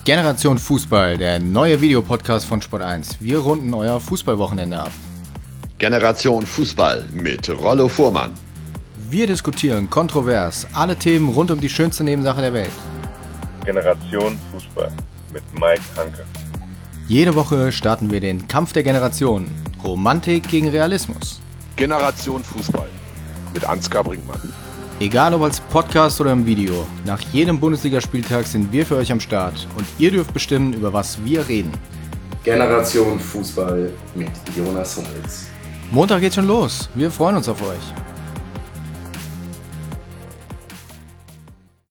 Generation Fußball, der neue Videopodcast von Sport1. Wir runden euer Fußballwochenende ab. Generation Fußball mit Rollo Fuhrmann. Wir diskutieren kontrovers alle Themen rund um die schönste Nebensache der Welt. Generation Fußball mit Mike Hanke. Jede Woche starten wir den Kampf der Generationen. Romantik gegen Realismus. Generation Fußball mit Ansgar Brinkmann. Egal ob als Podcast oder im Video, nach jedem Bundesligaspieltag sind wir für euch am Start und ihr dürft bestimmen, über was wir reden. Generation Fußball mit Jonas Hummels. Montag geht's schon los. Wir freuen uns auf euch.